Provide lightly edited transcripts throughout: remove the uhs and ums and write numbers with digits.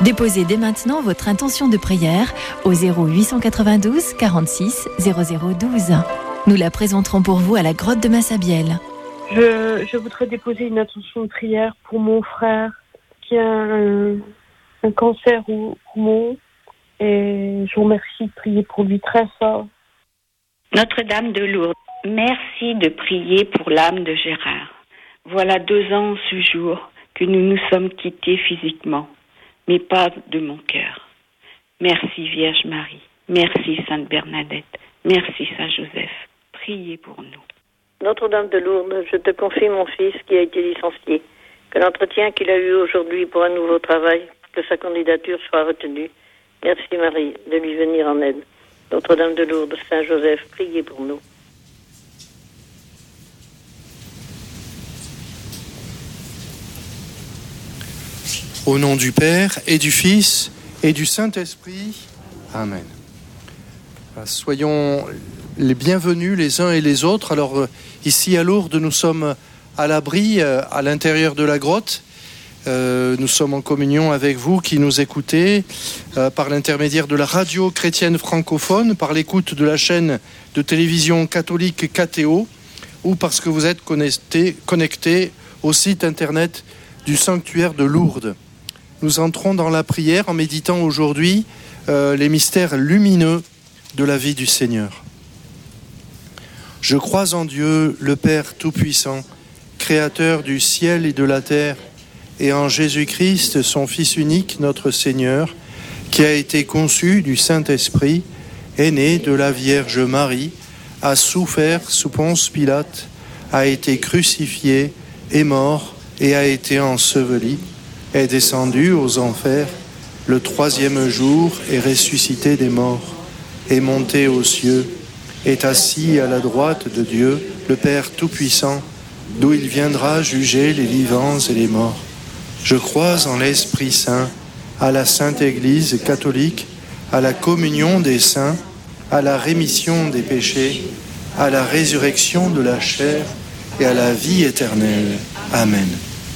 Déposez dès maintenant votre intention de prière au 0892 46 0012. Nous la présenterons pour vous à la grotte de Massabielle. Je voudrais déposer une intention de prière pour mon frère qui a un cancer au poumon et je vous remercie de prier pour lui très fort. Notre-Dame de Lourdes, merci de prier pour l'âme de Gérard. Voilà 2 ans ce jour que nous nous sommes quittés physiquement, mais pas de mon cœur. Merci Vierge Marie, merci Sainte Bernadette, merci Saint Joseph. Priez pour nous. Notre-Dame de Lourdes, je te confie mon fils qui a été licencié. Que l'entretien qu'il a eu aujourd'hui pour un nouveau travail, que sa candidature soit retenue. Merci Marie de lui venir en aide. Notre-Dame de Lourdes, Saint Joseph, priez pour nous. Au nom du Père et du Fils et du Saint-Esprit. Amen. Soyons les bienvenus les uns et les autres. Alors ici à Lourdes, nous sommes à l'abri, à l'intérieur de la grotte. Nous sommes en communion avec vous qui nous écoutez par l'intermédiaire de la radio chrétienne francophone, par l'écoute de la chaîne de télévision catholique KTO ou parce que vous êtes connectés au site internet du sanctuaire de Lourdes. Nous entrons dans la prière en méditant aujourd'hui les mystères lumineux de la vie du Seigneur. Je crois en Dieu, le Père Tout-Puissant, Créateur du ciel et de la terre, et en Jésus-Christ, son Fils unique, notre Seigneur, qui a été conçu du Saint-Esprit, est né de la Vierge Marie, a souffert sous Ponce Pilate, a été crucifié, est mort et a été enseveli, est descendu aux enfers, le 3e jour est ressuscité des morts, est monté aux cieux, est assis à la droite de Dieu, le Père Tout-Puissant, d'où il viendra juger les vivants et les morts. Je crois en l'Esprit Saint, à la Sainte Église catholique, à la communion des saints, à la rémission des péchés, à la résurrection de la chair et à la vie éternelle. Amen.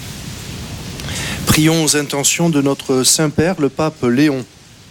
Prions aux intentions de notre Saint-Père, le Pape Léon.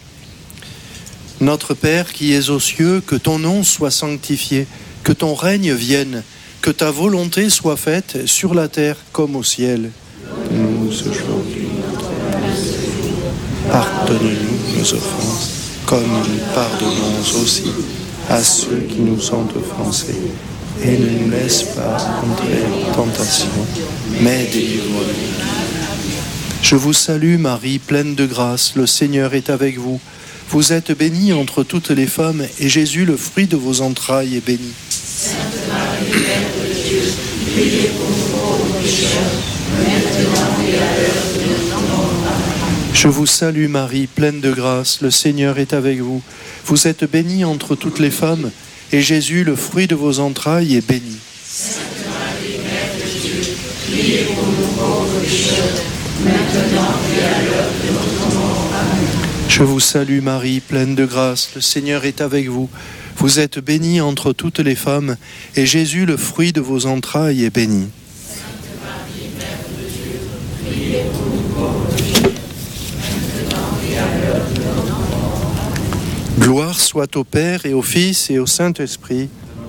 Notre Père qui es aux cieux, que ton nom soit sanctifié, que ton règne vienne, que ta volonté soit faite sur la terre comme au ciel. Nous aujourd'hui notre pain. Pardonne-nous nos offenses, comme nous pardonnons aussi à ceux qui nous ont offensés. Et ne nous laisse pas entrer en tentation, mais délivre-nous. Je vous salue Marie, pleine de grâce, le Seigneur est avec vous. Vous êtes bénie entre toutes les femmes, et Jésus, le fruit de vos entrailles, est béni. Sainte Marie, Mère de Dieu, priez pour nous pauvres pécheurs, maintenant et à l'heure de notre mort. Amen. Je vous salue Marie, pleine de grâce, le Seigneur est avec vous. Vous êtes bénie entre toutes les femmes, et Jésus, le fruit de vos entrailles, est béni. Sainte Marie, Mère de Dieu, priez pour nous pauvres pécheurs, maintenant et à l'heure de notre mort. Amen. Je vous salue Marie, pleine de grâce, le Seigneur est avec vous. Vous êtes bénie entre toutes les femmes, et Jésus, le fruit de vos entrailles, est béni. Sainte Marie, Mère de Dieu, priez pour nous pauvres pécheurs, maintenant et à l'heure de notre mort. Amen. Gloire soit au Père et au Fils et au Saint-Esprit,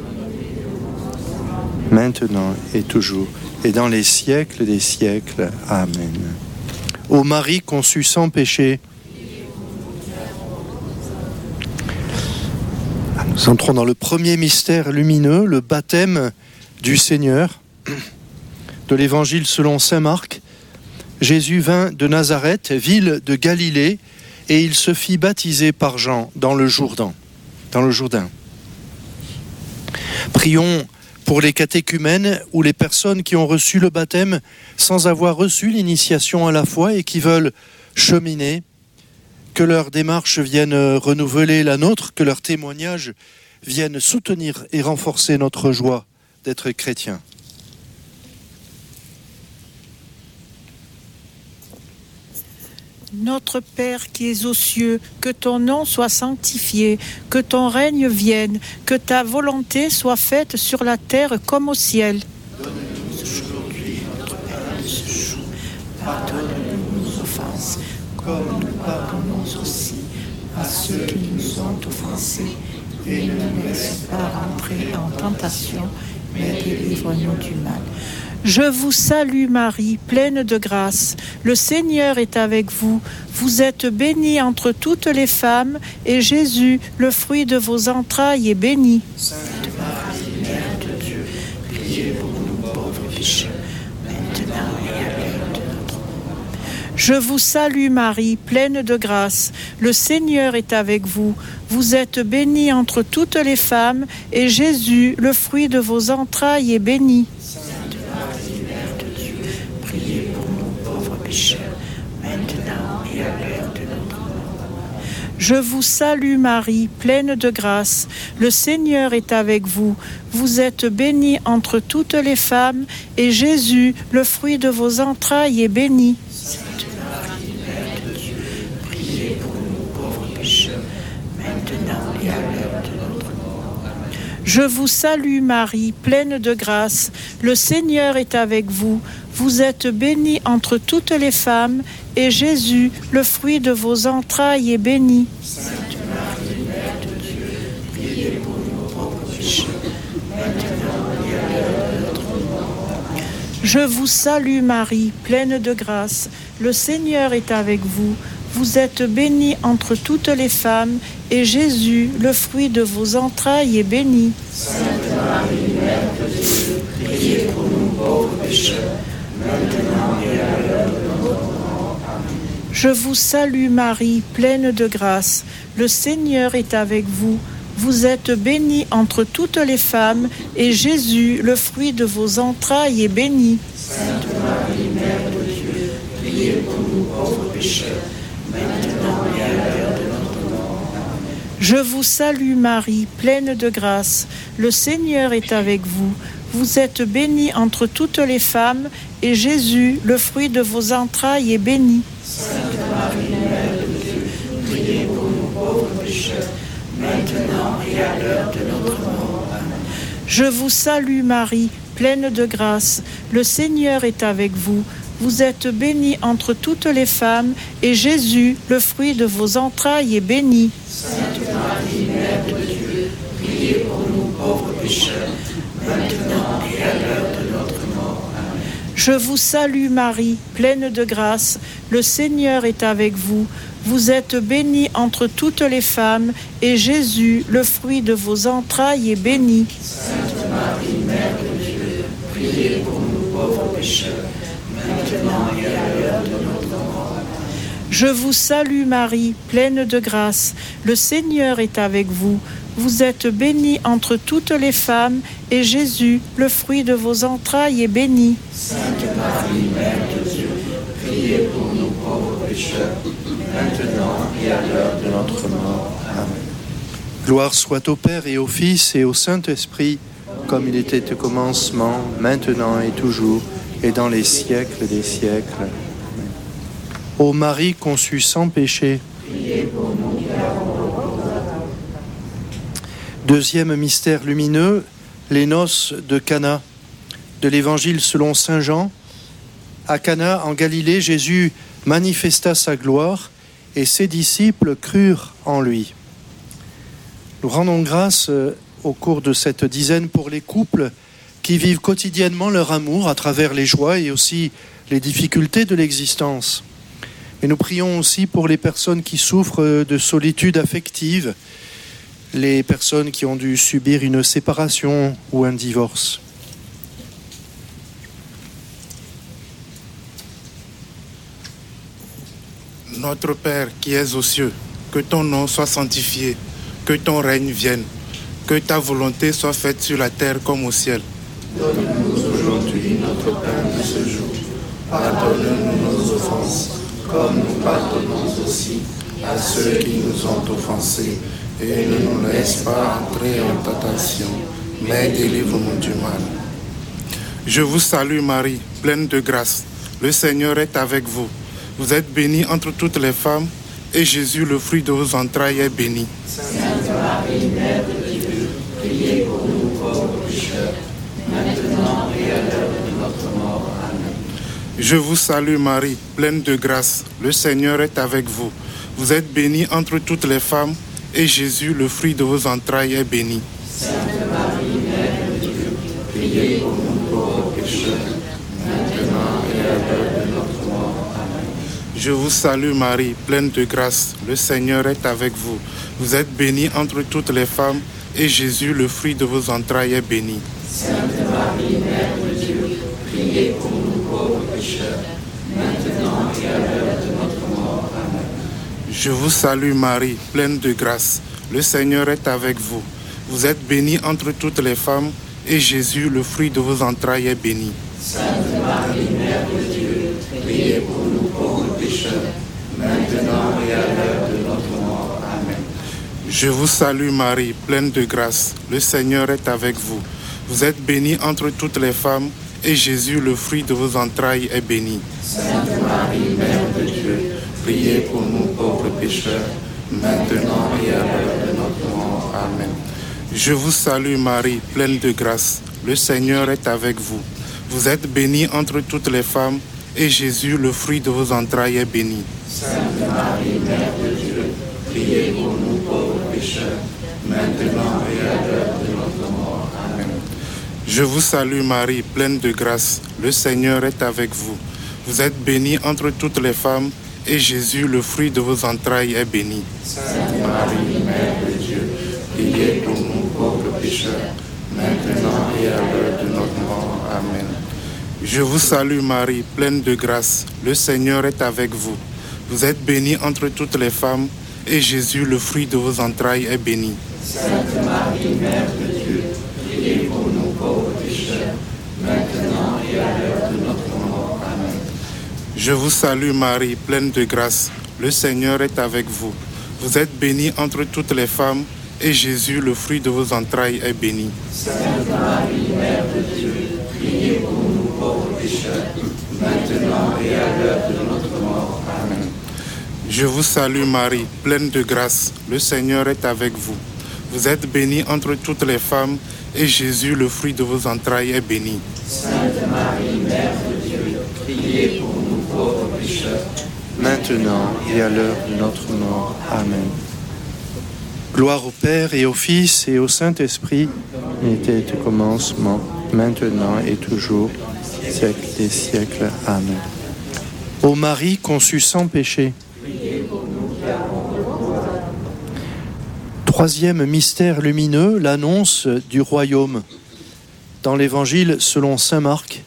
maintenant et toujours, et dans les siècles des siècles. Amen. Ô Marie conçue sans péché, nous entrons dans le premier mystère lumineux, le baptême du Seigneur, de l'Évangile selon saint Marc. Jésus vint de Nazareth, ville de Galilée, et il se fit baptiser par Jean dans le Jourdain. Prions pour les catéchumènes ou les personnes qui ont reçu le baptême sans avoir reçu l'initiation à la foi et qui veulent cheminer. Que leur démarche vienne renouveler la nôtre, que leur témoignage vienne soutenir et renforcer notre joie d'être chrétiens. Notre Père qui es aux cieux, que ton nom soit sanctifié, que ton règne vienne, que ta volonté soit faite sur la terre comme au ciel. Donne-nous aujourd'hui notre pain de ce jour. Pardonne-nous nos offenses, comme nous pardonnons aussi à ceux qui nous ont offensés. Et ne nous laisse pas entrer en tentation, mais délivre-nous du mal. Je vous salue Marie, pleine de grâce. Le Seigneur est avec vous. Vous êtes bénie entre toutes les femmes, et Jésus, le fruit de vos entrailles, est béni. Sainte Marie, Mère de Dieu, priez pour nous pauvres pécheurs, maintenant et à l'heure de notre mort. Je vous salue Marie, pleine de grâce. Le Seigneur est avec vous. Vous êtes bénie entre toutes les femmes, et Jésus, le fruit de vos entrailles, est béni. Sainte Marie, Mère de Dieu, priez pour nous pauvres pécheurs, maintenant et à l'heure de notre mort. Je vous salue Marie, pleine de grâce. Le Seigneur est avec vous. Vous êtes bénie entre toutes les femmes, et Jésus, le fruit de vos entrailles, est béni. Sainte Marie, Mère de Dieu, priez pour nous pauvres pécheurs, maintenant et à l'heure de notre mort. Je vous salue Marie, pleine de grâce. Le Seigneur est avec vous. Vous êtes bénie entre toutes les femmes, et Jésus, le fruit de vos entrailles, est béni. Sainte Marie, Mère de Dieu, priez pour nous pauvres pécheurs, maintenant et à l'heure de notre mort. Je vous salue Marie, pleine de grâce. Le Seigneur est avec vous. Vous êtes bénie entre toutes les femmes, et Jésus, le fruit de vos entrailles, est béni. Sainte Marie, Mère de Dieu, priez pour nous pauvres pécheurs, maintenant et à l'heure de notre mort. Amen. Je vous salue Marie, pleine de grâce. Le Seigneur est avec vous. Vous êtes bénie entre toutes les femmes, et Jésus, le fruit de vos entrailles, est béni. Sainte Marie, Mère de Dieu, priez pour nous pauvres pécheurs, maintenant et à l'heure de notre mort. Amen. Je vous salue Marie, pleine de grâce. Le Seigneur est avec vous. Vous êtes bénie entre toutes les femmes, et Jésus, le fruit de vos entrailles, est béni. Sainte Marie, Mère de Dieu, priez pour nous pauvres pécheurs, maintenant et à l'heure de notre mort. Amen. Je vous salue Marie, pleine de grâce. Le Seigneur est avec vous. Vous êtes bénie entre toutes les femmes, et Jésus, le fruit de vos entrailles, est béni. Sainte Marie, Mère de Dieu, priez pour nous pauvres pécheurs, maintenant et à l'heure de notre mort. Amen. Je vous salue Marie, pleine de grâce. Le Seigneur est avec vous. Vous êtes bénie entre toutes les femmes, et Jésus, le fruit de vos entrailles, est béni. Sainte Marie, Mère de Dieu, priez pour nous pauvres pécheurs, maintenant et à l'heure de notre mort. Je vous salue Marie, pleine de grâce. Le Seigneur est avec vous. Vous êtes bénie entre toutes les femmes, et Jésus, le fruit de vos entrailles, est béni. Sainte Marie, Mère de Dieu, priez pour nous pauvres pécheurs, maintenant et à l'heure de notre mort. Amen. Gloire soit au Père et au Fils et au Saint-Esprit, comme il était au commencement, maintenant et toujours, et dans les siècles des siècles. Amen. Ô Marie conçue sans péché, Priez pour nous qui avons recours à vous. deuxième mystère lumineux, les noces de Cana. De l'Évangile selon saint Jean, à Cana en Galilée, Jésus manifesta sa gloire et ses disciples crurent en lui. Nous rendons grâce au cours de cette dizaine pour les couples qui vivent quotidiennement leur amour à travers les joies et aussi les difficultés de l'existence. Et nous prions aussi pour les personnes qui souffrent de solitude affective, les personnes qui ont dû subir une séparation ou un divorce. Notre Père qui es aux cieux, que ton nom soit sanctifié, que ton règne vienne, que ta volonté soit faite sur la terre comme au ciel. Donne-nous aujourd'hui notre pain de ce jour. Pardonne-nous nos offenses, comme nous pardonnons aussi à ceux qui nous ont offensés. Et ne nous laisse pas entrer en tentation, mais délivre-nous du mal. Je vous salue Marie, pleine de grâce. Le Seigneur est avec vous. Vous êtes bénie entre toutes les femmes, et Jésus, le fruit de vos entrailles, est béni. Sainte Marie, Mère de Dieu, priez pour nous pauvres pécheurs, maintenant et à l'heure de notre mort. Amen. Je vous salue Marie, pleine de grâce. Le Seigneur est avec vous. Vous êtes bénie entre toutes les femmes, et Jésus, le fruit de vos entrailles, est béni. Sainte Marie, Mère de Dieu, priez pour nous pauvres pécheurs, maintenant et à l'heure de notre mort. Amen. Je vous salue Marie, pleine de grâce. Le Seigneur est avec vous. Vous êtes bénie entre toutes les femmes, et Jésus, le fruit de vos entrailles, est béni. Sainte Marie, Mère de Dieu, priez pour nous pauvres pécheurs, maintenant et à l'heure de notre mort. Amen. Je vous salue Marie, pleine de grâce. Le Seigneur est avec vous. Vous êtes bénie entre toutes les femmes, et Jésus, le fruit de vos entrailles, est béni. Sainte Marie, Mère de Dieu, priez pour nous pauvres pécheurs, maintenant et à l'heure de notre mort. Amen. Je vous salue Marie, pleine de grâce. Le Seigneur est avec vous. Vous êtes bénie entre toutes les femmes, et Jésus, le fruit de vos entrailles, est béni. Sainte Marie, Mère de Dieu, priez pour nous pauvres pécheurs, maintenant et à l'heure de notre mort. Amen. Je vous salue Marie, pleine de grâce. Le Seigneur est avec vous. Vous êtes bénie entre toutes les femmes, et Jésus, le fruit de vos entrailles, est béni. Sainte Marie, Mère de Dieu, priez pour nous pauvres pécheurs, maintenant et à l'heure de notre mort. Amen. Je vous salue Marie, pleine de grâce. Le Seigneur est avec vous. Vous êtes bénie entre toutes les femmes, et Jésus, le fruit de vos entrailles, est béni. Sainte Marie, Mère de Dieu, priez pour nous pauvres pécheurs, maintenant et à l'heure de notre mort. Amen. Je vous salue Marie, pleine de grâce. Le Seigneur est avec vous. Vous êtes bénie entre toutes les femmes, et Jésus, le fruit de vos entrailles, est béni. Sainte Marie, Mère de Dieu, priez pour nous pauvres pécheurs, maintenant et à l'heure de notre mort. Amen. Je vous salue Marie, pleine de grâce. Le Seigneur est avec vous. Vous êtes bénie entre toutes les femmes, et Jésus, le fruit de vos entrailles, est béni. Sainte Marie, Mère de Dieu, priez pour nous pauvres pécheurs, maintenant et à l'heure de notre mort. Amen. Je vous salue Marie, pleine de grâce. Le Seigneur est avec vous. Vous êtes bénie entre toutes les femmes, et Jésus, le fruit de vos entrailles, est béni. Sainte Marie, Mère de Dieu, priez pour nous pauvres pécheurs, maintenant et à l'heure de notre mort. Amen. Gloire au Père et au Fils et au Saint-Esprit, il était au commencement, maintenant et toujours, siècle des siècles. Amen. Ô Marie conçue sans péché. Troisième mystère lumineux, l'annonce du royaume. Dans l'Évangile selon saint Marc,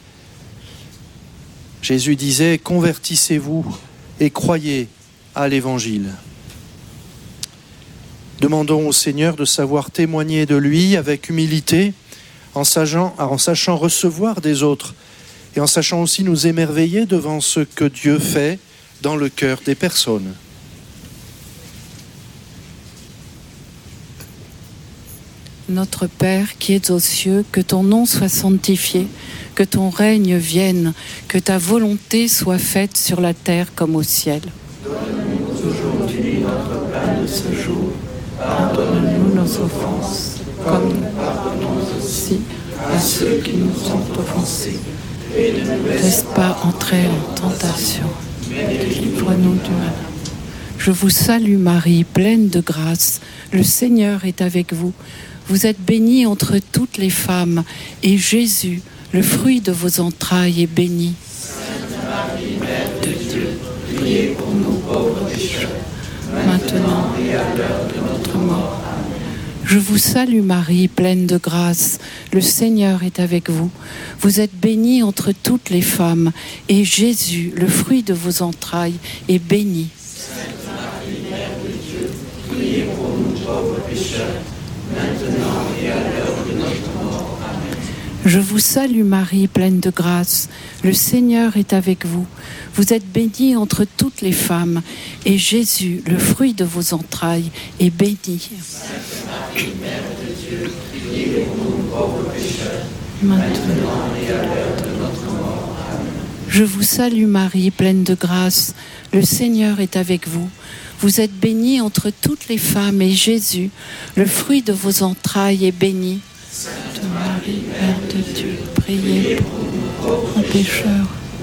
Jésus disait « Convertissez-vous et croyez à l'Évangile ». Demandons au Seigneur de savoir témoigner de lui avec humilité, en sachant recevoir des autres et en sachant aussi nous émerveiller devant ce que Dieu fait dans le cœur des personnes. Notre Père qui es aux cieux, que ton nom soit sanctifié, que ton règne vienne, que ta volonté soit faite sur la terre comme au ciel. Donne-nous aujourd'hui notre pain de ce jour. Pardonne-nous nos offenses, comme nous pardonnons aussi à ceux qui nous ont offensés. Et ne nous laisse pas entrer en tentation, mais délivre-nous du mal. Je vous salue Marie, pleine de grâce, le Seigneur est avec vous. Vous êtes bénie entre toutes les femmes, et Jésus, le fruit de vos entrailles, est béni. Sainte Marie, Mère de Dieu, priez pour nous pauvres pécheurs, maintenant et à l'heure de notre mort. Amen. Je vous salue Marie, pleine de grâce, le Seigneur est avec vous. Vous êtes bénie entre toutes les femmes, et Jésus, le fruit de vos entrailles, est béni. Sainte Marie, Mère de Dieu, priez pour nous pauvres pécheurs, maintenant et à l'heure de notre mort. Amen. Je vous salue Marie, pleine de grâce, le Seigneur est avec vous. Vous êtes bénie entre toutes les femmes, et Jésus, le fruit de vos entrailles, est béni. Sainte Marie, Mère de Dieu, priez pour nous pauvres pécheurs, maintenant et à l'heure de notre mort. Amen. Je vous salue Marie, pleine de grâce, le Seigneur est avec vous. Vous êtes bénie entre toutes les femmes, et Jésus, le fruit de vos entrailles, est béni. Sainte Marie, Mère de Dieu, priez pour nous pauvres pécheurs,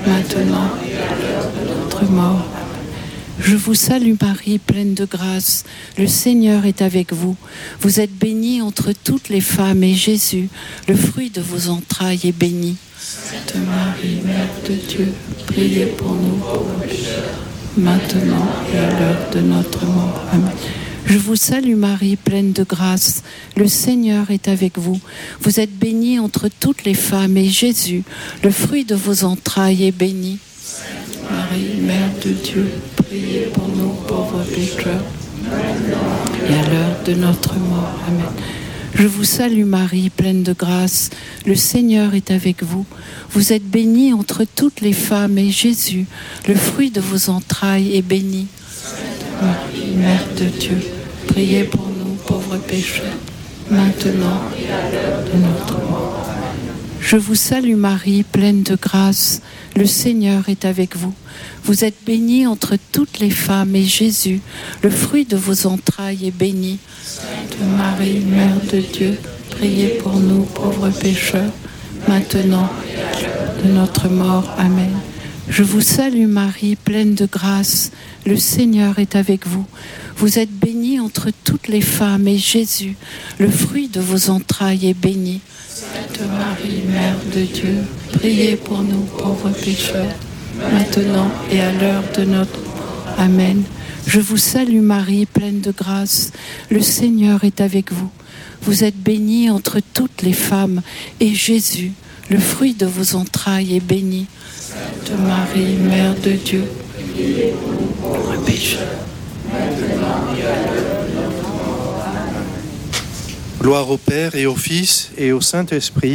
maintenant et à l'heure de notre mort. Je vous salue Marie, pleine de grâce, le Seigneur est avec vous. Vous êtes bénie entre toutes les femmes et Jésus, le fruit de vos entrailles, est béni. Sainte Marie, Mère de Dieu, priez pour nous pauvres pécheurs, maintenant et à l'heure de notre mort. Amen. Je vous salue Marie, pleine de grâce, le Seigneur est avec vous. Vous êtes bénie entre toutes les femmes et Jésus, le fruit de vos entrailles, est béni. Sainte Marie, Mère de Dieu, priez pour nous pauvres pécheurs, et à l'heure de notre mort. Amen. Je vous salue Marie, pleine de grâce, le Seigneur est avec vous. Vous êtes bénie entre toutes les femmes et Jésus, le fruit de vos entrailles, est béni. Sainte Marie, Mère de Dieu, priez pour nous pauvres pécheurs, maintenant et à l'heure de notre mort. Je vous salue Marie, pleine de grâce, le Seigneur est avec vous. Vous êtes bénie entre toutes les femmes et Jésus, le fruit de vos entrailles, est béni. Sainte Marie, Mère de Dieu, priez pour nous pauvres pécheurs, maintenant et à l'heure de notre mort. Amen. Je vous salue Marie, pleine de grâce, le Seigneur est avec vous. Vous êtes bénie entre toutes les femmes et Jésus, le fruit de vos entrailles, est béni. Sainte Marie, Mère de Dieu, priez pour nous pauvres pécheurs, maintenant et à l'heure de notre mort. Amen. Je vous salue Marie, pleine de grâce, le Seigneur est avec vous. Vous êtes bénie entre toutes les femmes, et Jésus, le fruit de vos entrailles, est béni. Sainte Marie, Mère de Dieu, priez pour nous pauvres pécheurs, maintenant et à l'heure de notre mort. Amen. Gloire au Père et au Fils et au Saint-Esprit.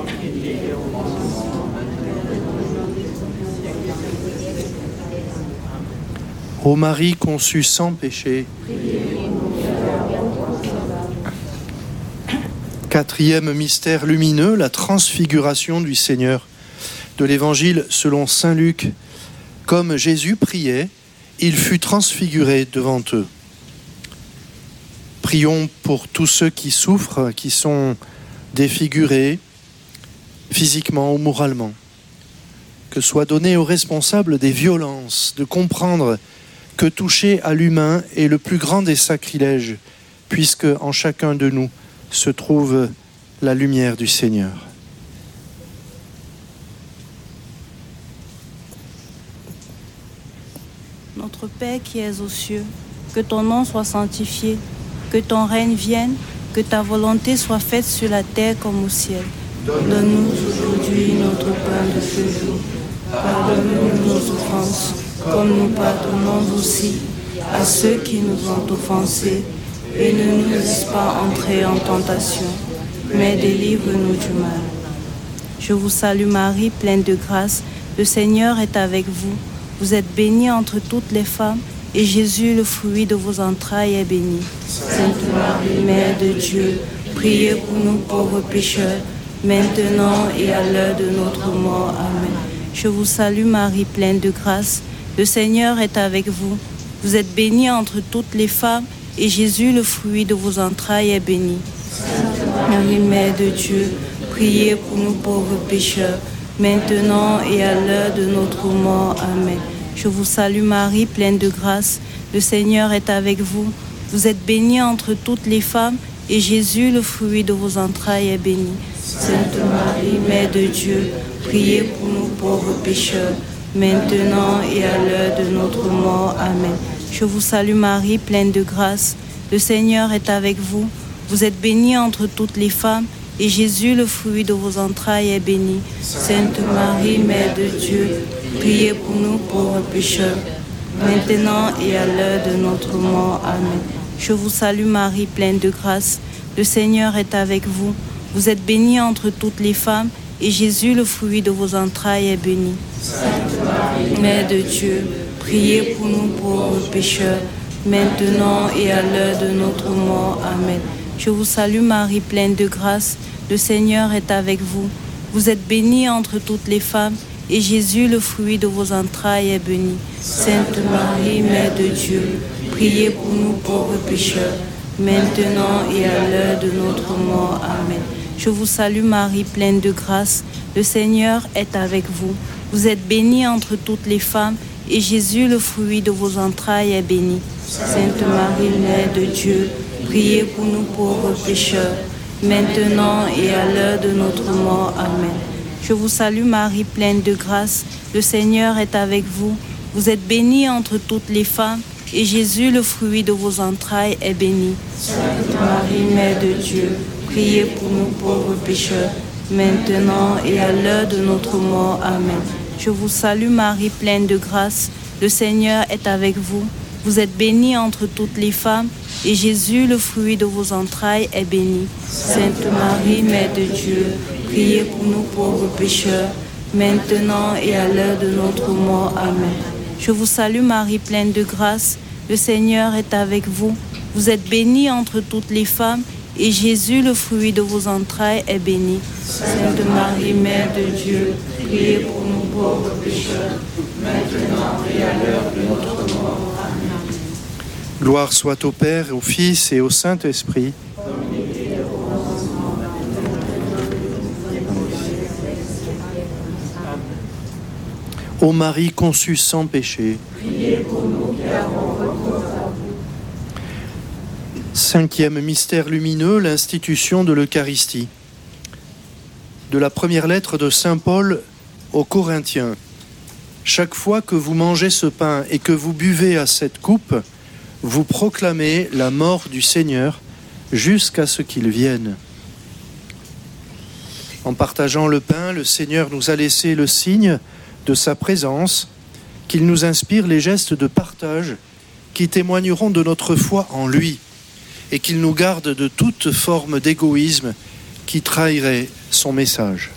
Ô Marie conçue sans péché. Quatrième mystère lumineux, la transfiguration du Seigneur. De l'Évangile selon saint Luc. Comme Jésus priait, il fut transfiguré devant eux. Prions pour tous ceux qui souffrent, qui sont défigurés, physiquement ou moralement. Que soit donné aux responsables des violences de comprendre que toucher à l'humain est le plus grand des sacrilèges, puisque en chacun de nous se trouve la lumière du Seigneur. Notre Père qui es aux cieux, que ton nom soit sanctifié, que ton règne vienne, que ta volonté soit faite sur la terre comme au ciel. Donne-nous aujourd'hui notre pain de ce jour. Pardonne-nous nos offenses, comme nous pardonnons aussi à ceux qui nous ont offensés. Et ne nous laisse pas entrer en tentation, mais délivre-nous du mal. Je vous salue Marie, pleine de grâce, le Seigneur est avec vous. Vous êtes bénie entre toutes les femmes, et Jésus, le fruit de vos entrailles, est béni. Sainte Marie, Mère de Dieu, priez pour nous pauvres pécheurs, maintenant et à l'heure de notre mort. Amen. Je vous salue Marie, pleine de grâce, le Seigneur est avec vous. Vous êtes bénie entre toutes les femmes, et Jésus, le fruit de vos entrailles, est béni. Sainte Marie, Mère de Dieu, priez pour nous pauvres pécheurs, maintenant et à l'heure de notre mort. Amen. Je vous salue Marie, pleine de grâce, le Seigneur est avec vous. Vous êtes bénie entre toutes les femmes, et Jésus, le fruit de vos entrailles, est béni. Sainte Marie, Mère de Dieu, priez pour nous pauvres pécheurs, maintenant et à l'heure de notre mort. Amen. Je vous salue Marie, pleine de grâce, le Seigneur est avec vous. Vous êtes bénie entre toutes les femmes, et Jésus, le fruit de vos entrailles, est béni. Sainte Marie, Mère de Dieu, priez pour nous pauvres pécheurs, maintenant et à l'heure de notre mort. Amen. Je vous salue Marie, pleine de grâce, le Seigneur est avec vous. Vous êtes bénie entre toutes les femmes, et Jésus, le fruit de vos entrailles, est béni. Sainte Marie, Mère de Dieu, priez pour nous pauvres pécheurs, maintenant et à l'heure de notre mort. Amen. Je vous salue Marie, pleine de grâce, le Seigneur est avec vous. Vous êtes bénie entre toutes les femmes, et Jésus, le fruit de vos entrailles, est béni. Sainte Marie, Mère de Dieu, priez pour nous pauvres pécheurs, maintenant et à l'heure de notre mort. Amen. Je vous salue Marie, pleine de grâce, le Seigneur est avec vous. Vous êtes bénie entre toutes les femmes, et Jésus, le fruit de vos entrailles, est béni. Sainte Marie, Mère de Dieu, priez pour nous pauvres pécheurs, maintenant et à l'heure de notre mort. Amen. Je vous salue Marie, pleine de grâce, le Seigneur est avec vous. Vous êtes bénie entre toutes les femmes, et Jésus, le fruit de vos entrailles, est béni. Sainte Marie, Mère de Dieu, priez pour nous pauvres pécheurs, maintenant et à l'heure de notre mort. Amen. Je vous salue Marie, pleine de grâce, le Seigneur est avec vous. Vous êtes bénie entre toutes les femmes, et Jésus, le fruit de vos entrailles, est béni. Sainte Marie, Mère de Dieu, priez pour nous pauvres pécheurs, maintenant et à l'heure de notre mort. Amen. Je vous salue Marie, pleine de grâce, le Seigneur est avec vous. Vous êtes bénie entre toutes les femmes, et Jésus, le fruit de vos entrailles, est béni. Sainte Marie, Mère de Dieu, priez pour nous pauvres pécheurs, maintenant et à l'heure de notre mort. Amen. Gloire soit au Père, au Fils et au Saint-Esprit. Ô Marie conçue sans péché, priez pour nous qui avons recours à vous. Cinquième mystère lumineux, l'institution de l'Eucharistie. De la première lettre de Saint Paul aux Corinthiens. Chaque fois que vous mangez ce pain et que vous buvez à cette coupe, vous proclamez la mort du Seigneur jusqu'à ce qu'il vienne. En partageant le pain, le Seigneur nous a laissé le signe de sa présence, qu'il nous inspire les gestes de partage qui témoigneront de notre foi en lui et qu'il nous garde de toute forme d'égoïsme qui trahirait son message.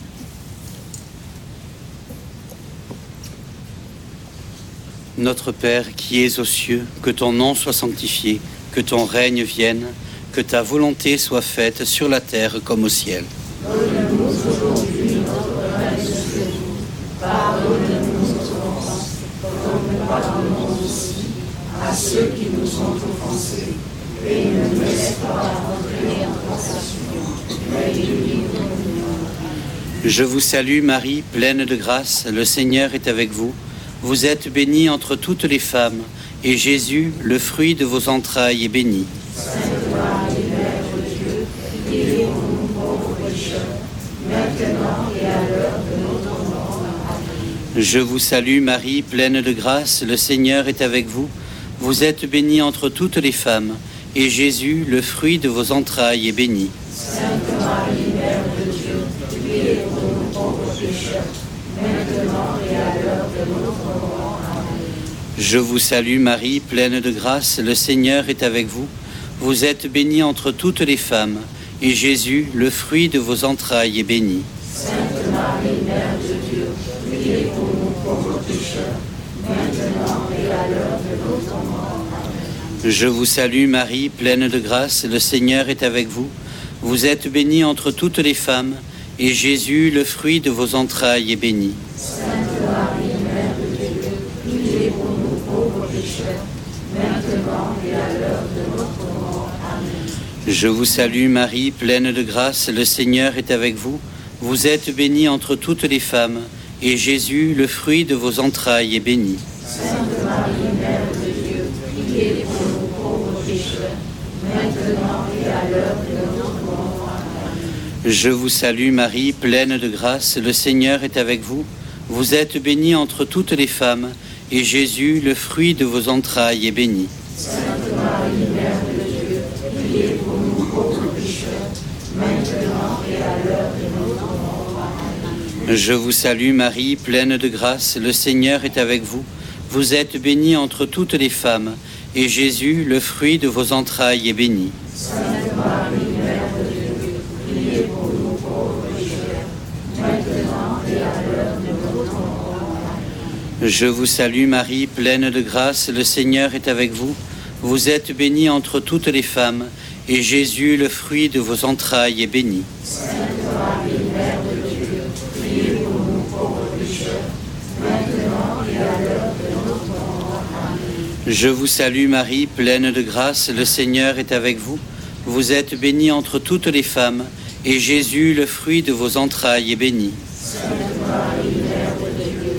Notre Père qui es aux cieux, que ton nom soit sanctifié, que ton règne vienne, que ta volonté soit faite sur la terre comme au ciel. Donne-nous aujourd'hui notre pain de ce jour. Pardonne-nous nos offenses, comme nous pardonnons aussi à ceux qui nous ont offensés. Et ne nous laisse pas entrer en tentation, mais délivre-nous du mal. Je vous salue Marie, pleine de grâce, le Seigneur est avec vous. Vous êtes bénie entre toutes les femmes, et Jésus, le fruit de vos entrailles, est béni. Sainte Marie, Mère de Dieu, priez pour nous pauvres pécheurs, maintenant et à l'heure de notre mort. Amen. Je vous salue Marie, pleine de grâce, le Seigneur est avec vous. Vous êtes bénie entre toutes les femmes, et Jésus, le fruit de vos entrailles, est béni. Sainte Marie, Mère de Dieu, priez pour nous pauvres pécheurs, maintenant et à l'heure de notre mort. Amen. Je vous salue Marie, pleine de grâce, le Seigneur est avec vous. Vous êtes bénie entre toutes les femmes, et Jésus, le fruit de vos entrailles, est béni. Sainte Marie, Mère de Dieu, priez pour nous pauvres pécheurs, maintenant et à l'heure de notre mort. Amen. Je vous salue Marie, pleine de grâce, le Seigneur est avec vous. Vous êtes bénie entre toutes les femmes, et Jésus, le fruit de vos entrailles, est béni. Sainte Marie, Mère de Dieu, priez pour nous pauvres pécheurs, maintenant et à l'heure de notre mort. Amen. Je vous salue Marie, pleine de grâce, le Seigneur est avec vous. Vous êtes bénie entre toutes les femmes, et Jésus, le fruit de vos entrailles, est béni. Sainte Marie, Mère de Dieu, priez pour nous pauvres pécheurs, maintenant et à l'heure de notre mort. Amen. Je vous salue Marie, pleine de grâce, le Seigneur est avec vous. Vous êtes bénie entre toutes les femmes, et Jésus, le fruit de vos entrailles, est béni. Sainte Marie, Mère de Dieu, priez pour nous pauvres pécheurs, maintenant et à l'heure de notre mort. Amen. Je vous salue Marie, pleine de grâce, le Seigneur est avec vous. Vous êtes bénie entre toutes les femmes, et Jésus, le fruit de vos entrailles, est béni. Sainte Marie, Mère de Dieu, priez pour nous pauvres pécheurs, maintenant et à l'heure de notre mort. Amen. Je vous salue Marie, pleine de grâce, le Seigneur est avec vous. Vous êtes bénie entre toutes les femmes, et Jésus, le fruit de vos entrailles, est béni. Sainte Marie, Mère de Dieu, priez pour nous pauvres pécheurs, maintenant et à l'heure de notre mort. Amen. Je vous salue Marie, pleine de grâce, le Seigneur est avec vous. Vous êtes bénie entre toutes les femmes, et Jésus, le fruit de vos entrailles, est béni. Sainte Marie, Mère de Dieu,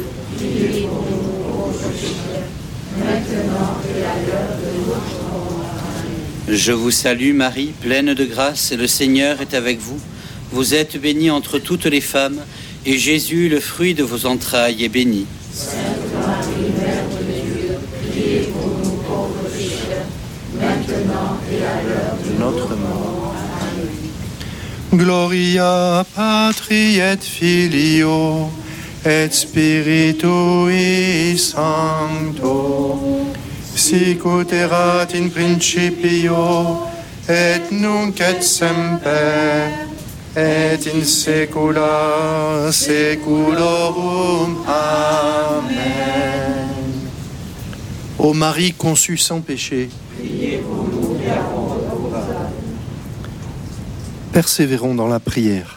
priez pour nous pauvres pécheurs, maintenant et à l'heure de notre mort. Amen. Je vous salue Marie, pleine de grâce, le Seigneur est avec vous. Vous êtes bénie entre toutes les femmes, et Jésus, le fruit de vos entrailles, est béni. Sainte Marie, Mère de Dieu, priez pour nous pauvres pécheurs, maintenant et à l'heure de notre mort. Amen. Gloria Patri et Filio et Spiritui Sancto, sic ut erat in principio et nunc et semper et in saecula saeculorum. Amen. Ô Marie conçue sans péché, Priez pour nous, persévérons dans la prière.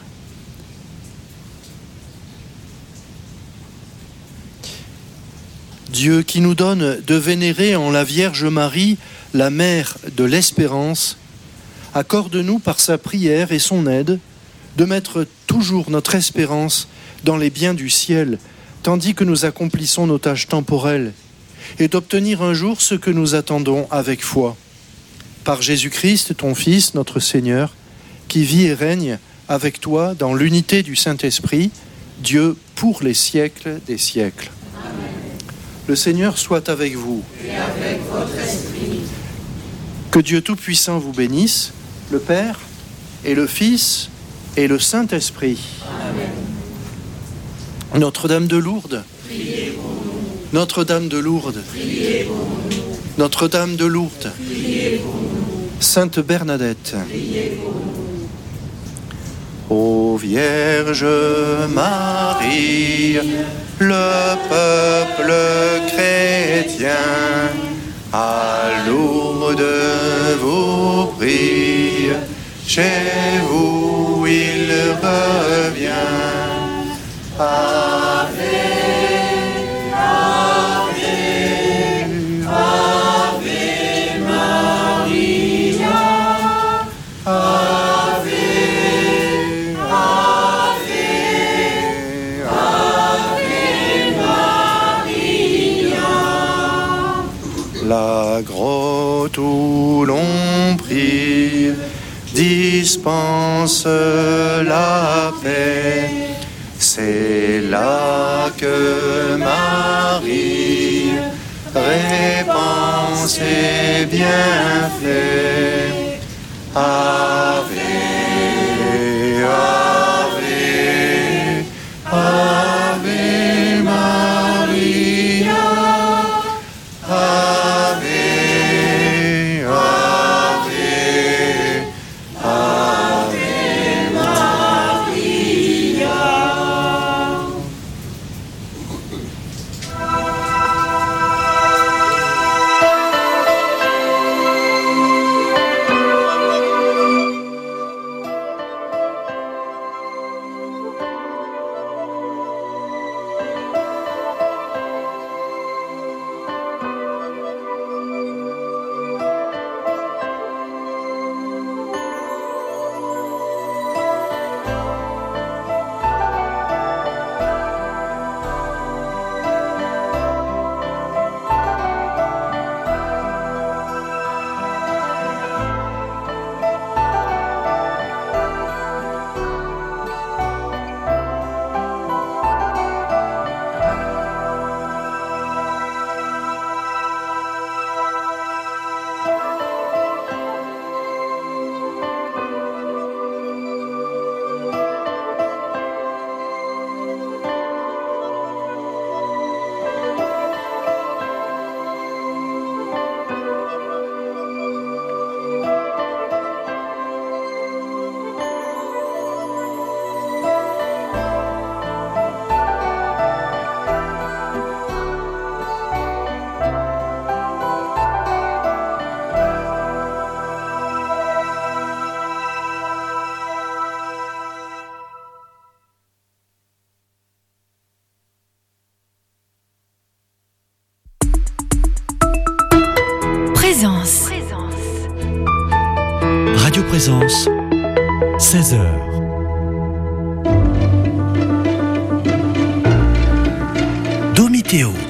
Dieu qui nous donne de vénérer en la Vierge Marie, la mère de l'espérance, accorde-nous par sa prière et son aide de mettre toujours notre espérance dans les biens du ciel, tandis que nous accomplissons nos tâches temporelles, et d'obtenir un jour ce que nous attendons avec foi. Par Jésus-Christ, ton Fils, notre Seigneur, qui vit et règne avec toi dans l'unité du Saint-Esprit, Dieu pour les siècles des siècles. Amen. Le Seigneur soit avec vous. Et avec votre esprit. Que Dieu Tout-Puissant vous bénisse, le Père et le Fils et le Saint-Esprit. Amen. Notre-Dame de Lourdes, Priez pour nous. Notre-Dame de Lourdes, Priez pour nous. Notre-Dame de Lourdes, Priez pour nous. Sainte Bernadette, Priez pour nous. Ô Vierge Marie, le peuple chrétien, à Lourdes vous prie, chez vous il revient. Ave, Ave, Ave Maria, Ave, Ave, Ave Maria. La grotte où l'on prie dispense la paix. C'est là que Marie répand ses bienfaits. Ave, Ave, Ave Maria, Ave, Ave, Ave Maria. Présence. Radio Présence, 16h. météo.